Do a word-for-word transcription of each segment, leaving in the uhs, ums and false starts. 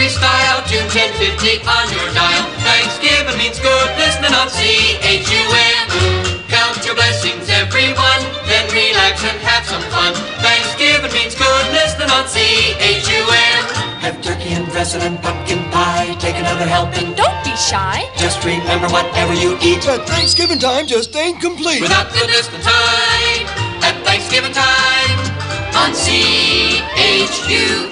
country style. Tune ten fifty on your dial. Thanksgiving means good listening on C H U M. Count your blessings, everyone, then relax and have some fun. Thanksgiving means good listening on C H U M. Have turkey and dressing and pumpkin pie. Take another helping. Don't be shy. Just remember whatever you eat at Thanksgiving time just ain't complete without the distant time. At Thanksgiving time on C H U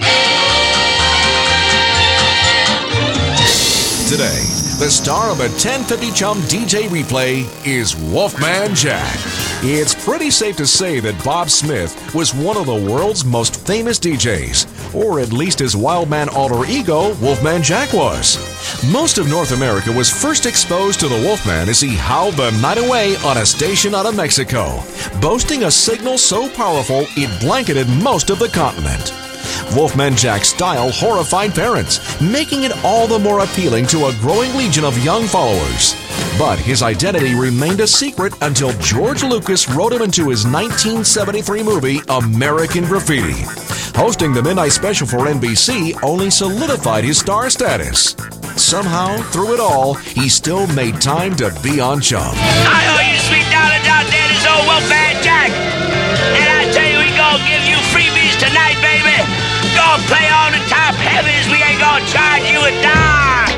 M. Today, the star of a ten fifty Chum D J replay is Wolfman Jack. It's pretty safe to say that Bob Smith was one of the world's most famous D Js, or at least his Wildman alter ego, Wolfman Jack, was. Most of North America was first exposed to the Wolfman as he howled the night away on a station out of Mexico, boasting a signal so powerful it blanketed most of the continent. Wolfman Jack's style horrified parents, making it all the more appealing to a growing legion of young followers. But his identity remained a secret until George Lucas wrote him into his nineteen seventy-three movie American Graffiti. Hosting the Midnight Special for N B C only solidified his star status. Somehow, through it all, he still made time to be on Chum. I owe you sweet dollars out there, this old Wolfman Jack. And I tell you, we gonna give you freebies tonight, baby. Gonna play on the top heavens, we ain't gonna charge you a dime.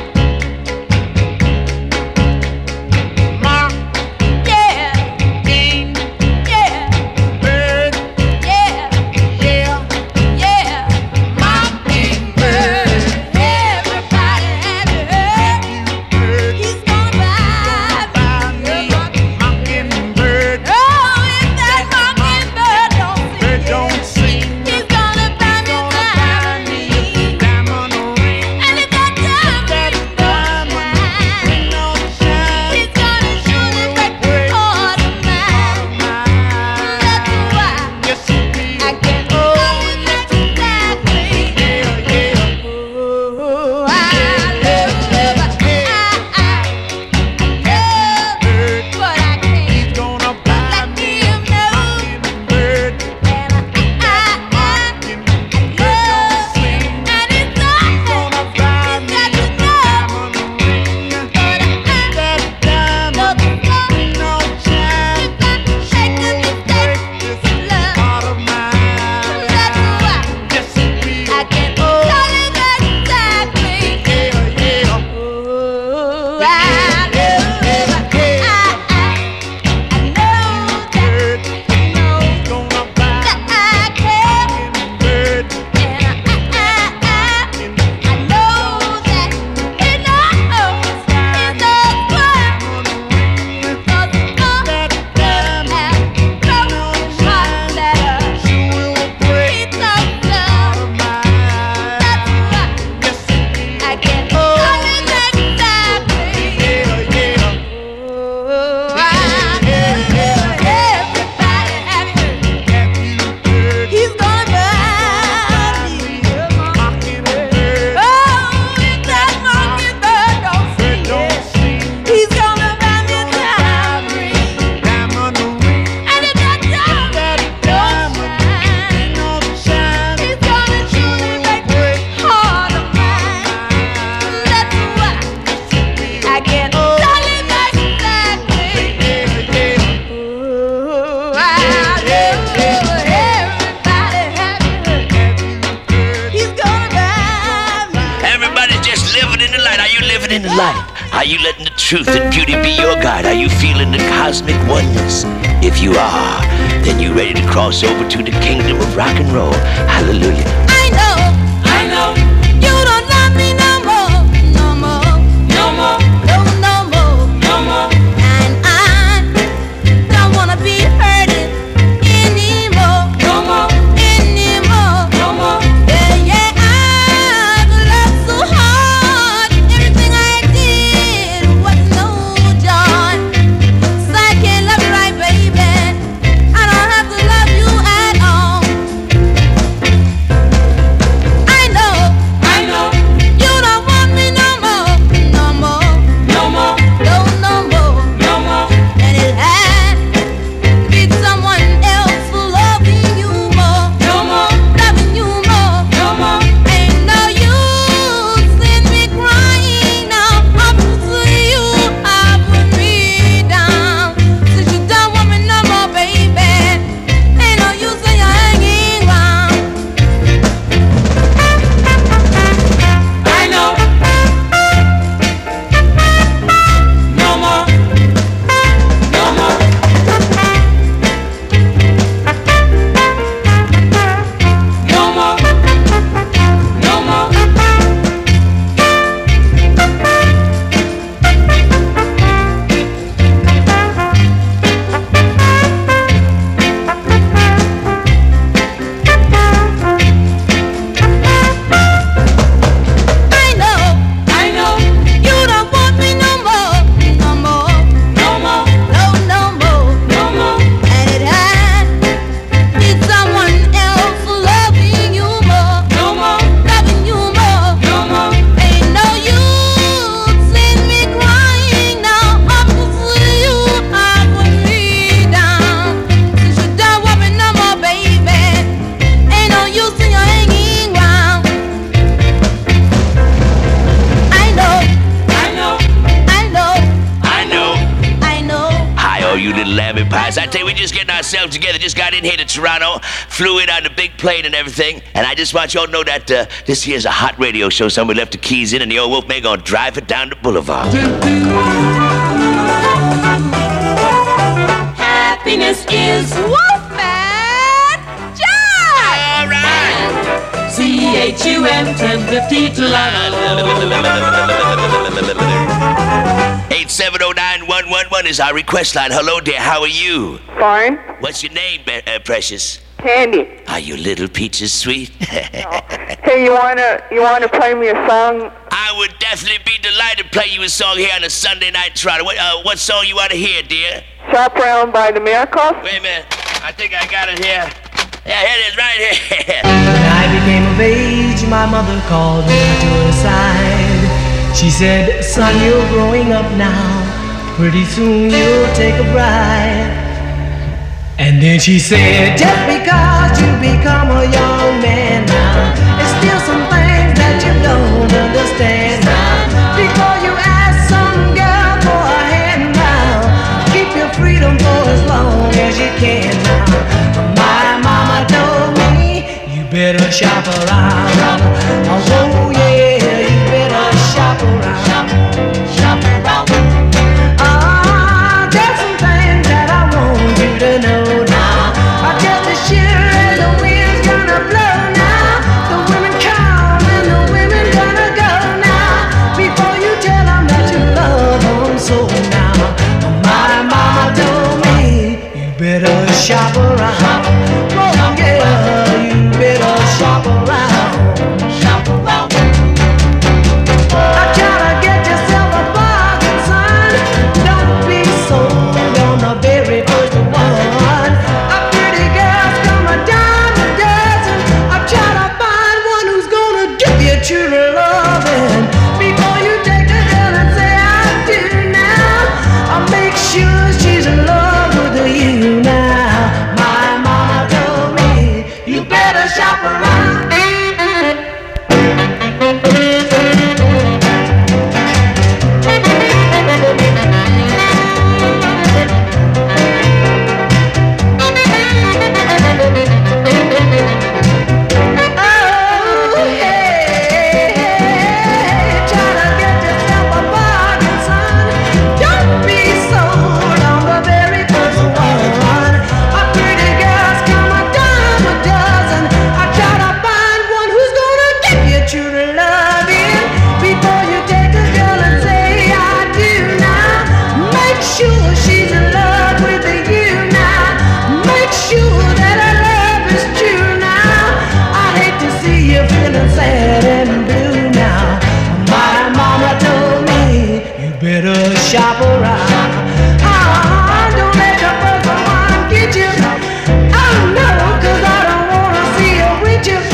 Are you letting the truth and beauty be your guide? Are you feeling the cosmic oneness? If you are, then you ready to cross over to the kingdom of rock and roll. Hallelujah. I know, I know, you don't love me no more, no more, no more, no, no more, no more. And I don't wanna be hurting anymore, no more, anymore, no more. Yeah, yeah, I've loved so hard, everything I did was no joy. So I can't love you right, baby. I don't have to love you at all. myself together. Just got in here to Toronto, flew in on the big plane and everything. And I just want y'all to know that uh, this here's a hot radio show. Somebody left the keys in, and the old Wolfman gonna drive it down the boulevard. Happiness is Wolfman Jack! All right! C H U M ten fifty Toronto. eight seven oh nine one one one is our request line. Hello there, how are you? Fine. What's your name, be- uh, Precious? Candy. Are you little peaches sweet? Hey, you wanna you wanna play me a song? I would definitely be delighted to play you a song here on a Sunday night Toronto. What, uh, what song you want to hear, dear? Shop Around by the Miracles? Wait a minute. I think I got it here. Yeah, here it is, right here. When I became of age, my mother called me to her side. She said, son, you're growing up now. Pretty soon you'll take a bride. And then she said, just because you become a young man now, there's still some things that you don't understand now. Before you ask some girl for a hand now, keep your freedom for as long as you can now. My mama told me, you better shop around. Oh yeah, you better shop around. Shop, shop around. Ah, there's some things that I want you to know now. I just as sure as the wind's gonna blow now, the women come and the women gonna go now. Before you tell them that you love them so now. My mama told me, you better shop around. Oh yeah, you better shop around. Shop around. I try to get yourself a bargain, son. Don't be sold on the very first one. A pretty girl's come a dime a dozen. I try to find one who's gonna give you true loving. Before you take the girl and say I do now, I'll make sure she's in love with you now. My mama told me, you better shop around. Shop around. Ah, don't let the first one get you. Oh no, cause I don't wanna see you with you.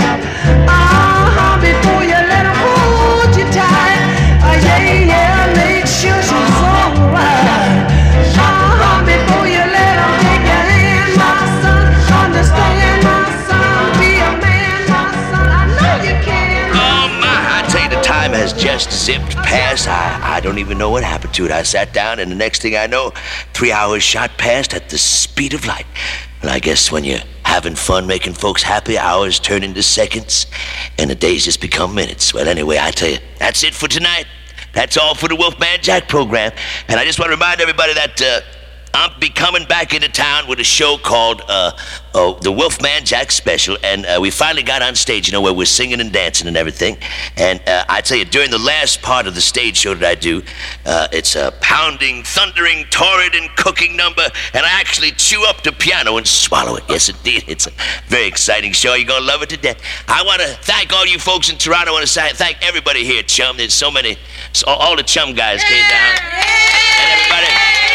Ah, before you let her hold you tight. Ah, yeah, yeah, make sure she's alright. Ah, before you let her take your hand, my son. Understand, my son, be a man, my son. I know you can. Oh my, I tell you, the time has just zipped past. I, I don't even know what happened to it. I sat down, and the next thing I know, three hours shot past at the speed of light. And I guess when you're having fun making folks happy, hours turn into seconds, and the days just become minutes. Well, anyway, I tell you, that's it for tonight. That's all for the Wolfman Jack program. And I just want to remind everybody that uh, I'll be coming back into town with a show called uh, oh, the Wolfman Jack Special, and uh, we finally got on stage, you know, where we're singing and dancing and everything. And uh, I tell you, during the last part of the stage show that I do, uh, it's a pounding, thundering, torrid, and cooking number, and I actually chew up the piano and swallow it. Yes, indeed, it's a very exciting show. You're gonna love it to death. I want to thank all you folks in Toronto. I want to thank everybody here, Chum. There's so many, so all the Chum guys came down, and everybody.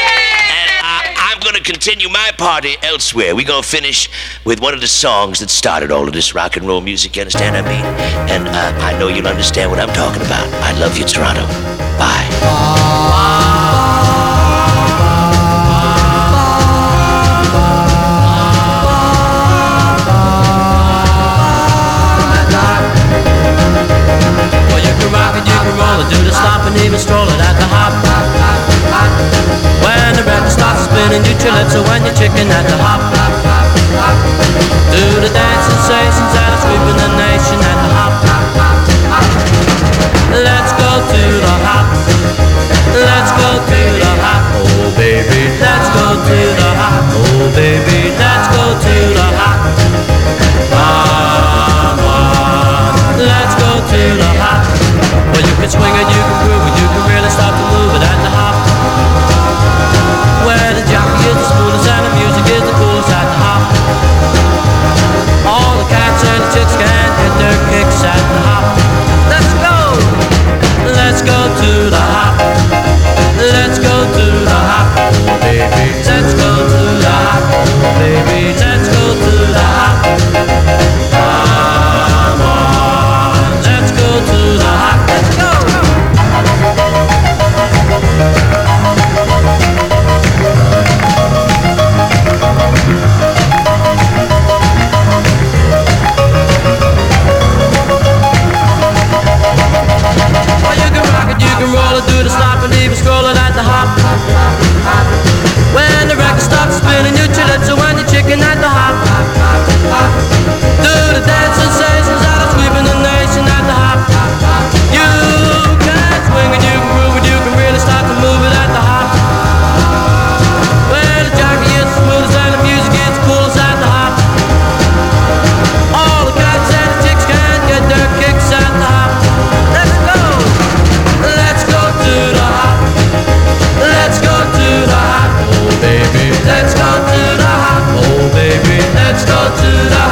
I'm going to continue my party elsewhere. We're going to finish with one of the songs that started all of this rock and roll music, you understand what I mean? And uh, I know you'll understand what I'm talking about. I love you, Toronto. Bye. Well, you can rock it, you can roll it, do the stop and even stroll it at the hop. When the record starts spinning, you chill it, so when you're chicken at the hop. let's go to the